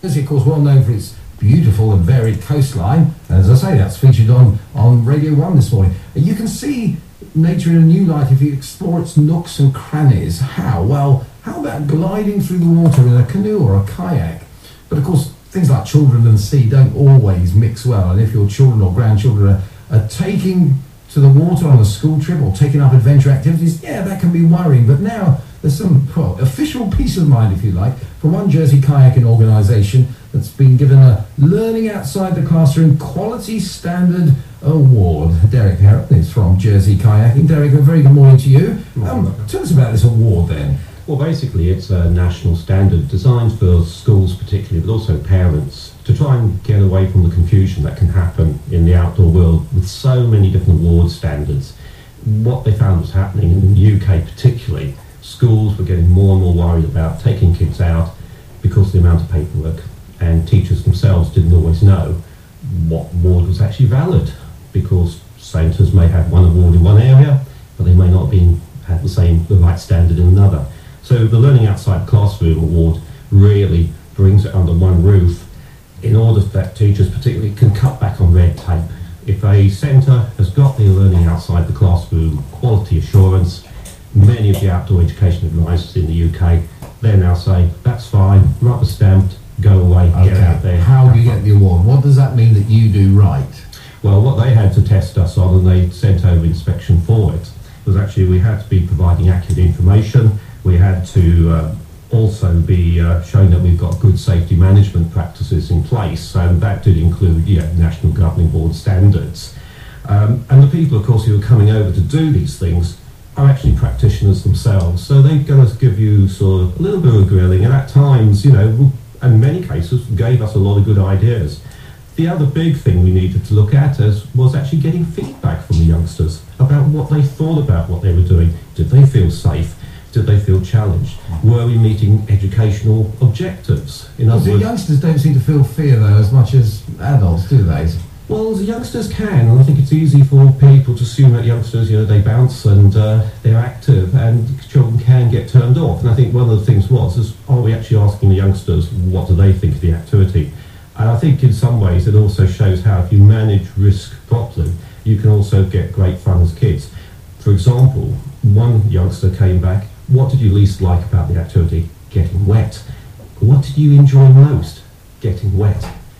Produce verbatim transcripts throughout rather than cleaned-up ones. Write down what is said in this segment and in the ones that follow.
Jersey, of course, well known for its beautiful and varied coastline. As I say, that's featured on, on Radio one this morning. And you can see nature in a new light if you explore its nooks and crannies. How? Well, how about gliding through the water in a canoe or a kayak? But of course, things like children and the sea don't always mix well. And if your children or grandchildren are, are taking to the water on a school trip or taking up adventure activities, yeah, that can be worrying. But now there's some, well, official peace of mind, if you like, from one Jersey kayaking organisation that's been given a Learning Outside the Classroom Quality Standard Award. Derek Herron is from Jersey Kayaking. Derek, a very good morning to you. Um, tell us about this award then. Well, basically it's a national standard designed for schools particularly, but also parents, to try and get away from the confusion that can happen in the outdoor world with so many different award standards. What they found was happening in the U K particularly, schools were getting more and more worried about taking kids out because of the amount of paperwork, and teachers themselves didn't always know what award was actually valid, because centres may have one award in one area, but they may not have been had the same, the right standard in another. So the Learning Outside the Classroom Award really brings it under one roof in order that teachers particularly can cut back on red tape. If a centre has got the Learning Outside the Classroom quality assurance, many of the outdoor education advisors in the U K, they now say, that's fine, rubber stamped, go away, Okay. get out there. How do you get the award? What does that mean that you do right? Well, what they had to test us on, and they sent over inspection for it, was actually we had to be providing accurate information. We had to uh, also be uh, showing that we've got good safety management practices in place, and that did include yeah, National Governing Board standards. Um, and the people, of course, who are coming over to do these things are actually practitioners themselves, so they're going to give you sort of a little bit of a grilling, and at times, you know, in many cases, gave us a lot of good ideas. The other big thing we needed to look at is, was actually getting feedback from the youngsters about what they thought about what they were doing. Did they feel safe? Did they feel challenged? Were we meeting educational objectives? In Well, other the words, youngsters don't seem to feel fear, though, as much as adults, do they? well, the youngsters can, and I think it's easy for people to assume that youngsters, you know, they bounce and uh, they're active, and children can get turned off. And I think one of the things was, is are we actually asking the youngsters what do they think of the activity? And I think in some ways it also shows how if you manage risk properly, you can also get great fun as kids. For example, one youngster came back, what did you least like about the activity? Getting wet. What did you enjoy most? Getting wet.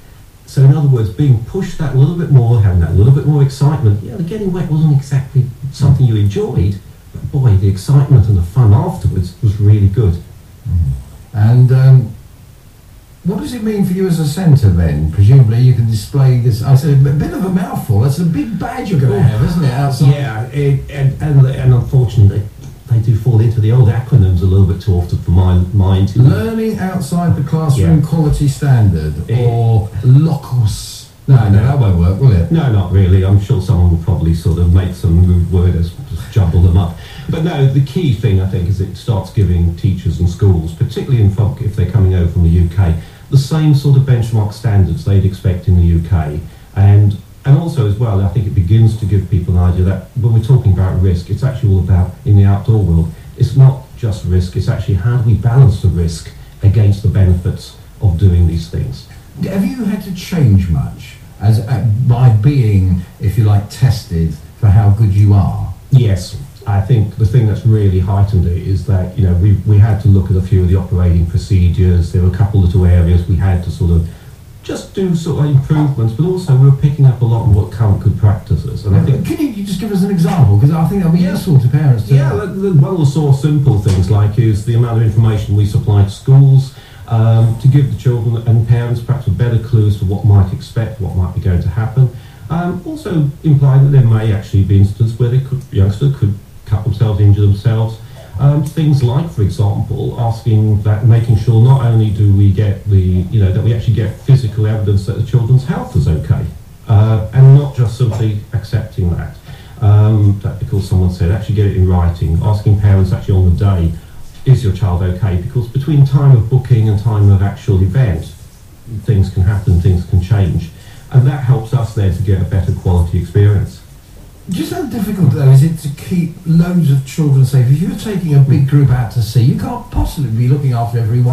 So in other words, being pushed that little bit more, having that little bit more excitement. Yeah, the getting wet wasn't exactly something you enjoyed, but boy, the excitement and the fun afterwards was really good. And um, what does it mean for you as a centre then? Presumably you can display this, I said, a bit of a mouthful. That's a big badge you're going to have, isn't it, outside? Yeah, it, and, and, and unfortunately, they do fall into the old acronyms a little bit too often for my mind. Learning Outside the Classroom Yeah. Quality Standard, Eh. or LOCOS. No, no, that won't work, will it? No, not really. I'm sure someone will probably sort of make some rude worders, just jumble them up. But no, the key thing, I think, is it starts giving teachers and schools, particularly in folk, if they're coming over from the U K, the same sort of benchmark standards they'd expect in the U K. And and also as well, I think it begins to give people an idea that when we're talking about risk, it's actually all about, in the outdoor world, it's not just risk, it's actually how do we balance the risk against the benefits of doing these things. Have you had to change much as uh, by being, if you like, tested for how good you are? Yes, I think the thing that's really heightened it is that, you know, we we had to look at a few of the operating procedures. There were a couple little areas we had to sort of just do sort of improvements, but also we were picking up a lot of what current good practices. And I think, Can you just give us an example? Because I think that'll be Yeah. useful to parents to yeah, know. the- the- one of the sort of simple things like is the amount of information we supply to schools um, to give the children and parents perhaps a better clue as to what might expect, what might be going to happen. Um, also implying that there may actually be instances where they could, youngsters could cut themselves, injure themselves. Um, things like, for example, asking that, making sure not only do we get the, you know, that we actually get physical evidence that the children's health is okay, uh, and not just simply accepting that. Um, that because someone said, actually get it in writing, asking parents actually on the day, is your child okay? Because between time of booking and time of actual event, things can happen, things can change. And that helps us there to get a better quality experience. Just how difficult, though, is it to keep loads of children safe? If you're taking a big group out to sea, you can't possibly be looking after everyone.